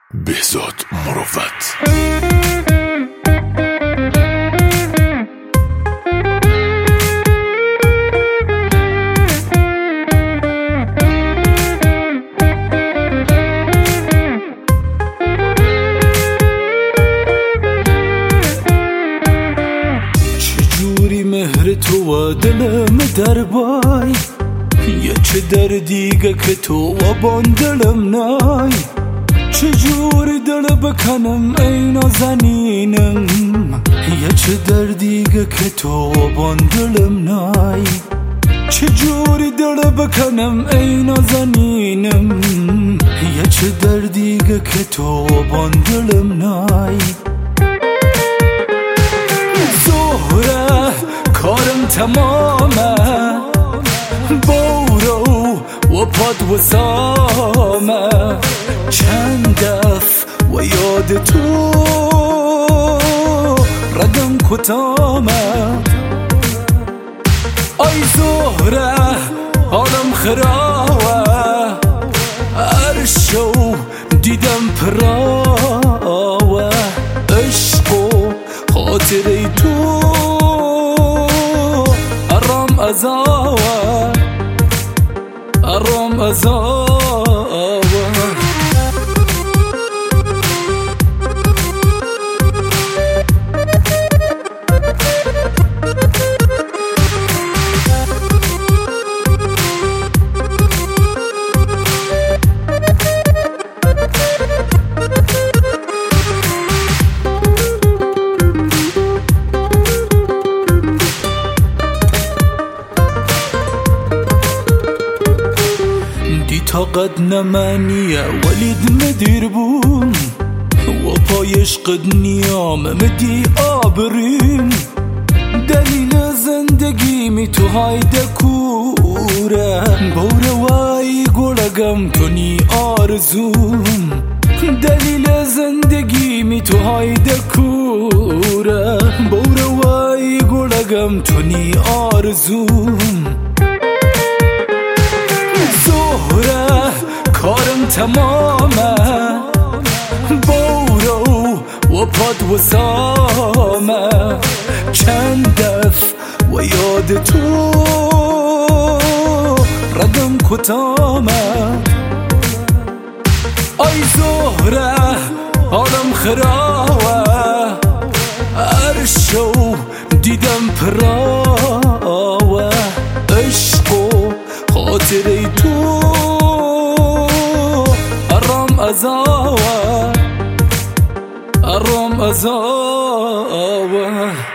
بهزاد مروت. چجوری مهر تو و دلم در بای، یه چه دردیگه که تو و بان دلم نای. چجوری دل بکنم ای نازنینم، یه چه دردیگه که تو و بان دلم نای. چجوری دل بکنم ای نازنینم، یه چه دردیگه که تو و بان دلم نای. زهره کارم تمامه، برو و پاد و سامه. چند دف و یاد تو ردم کتامه. آی زهره حالم خرابه، هر شو دیدم پراوه. عشق و خاطره تو ارام ازاوه، ارام ازاوه. طاقت نمانیه ولید مدیر بوم، و پایش قد نیام مدی آبریم. دلیل زندگی می تو هایده کوره، بوره وای گلگم کنی آرزوم. دلیل زندگی می تو هایده کوره، بوره وای گلگم کنی آرزوم. زهره کارم تمامه، برو و پاد و سامه. چند دف و یاد تو ردم کتامه. آی زهره حالم خرابه، هر شو دیدم پراوه. عشق و خاطره تو ارام ازاوه، ارام ازاوه.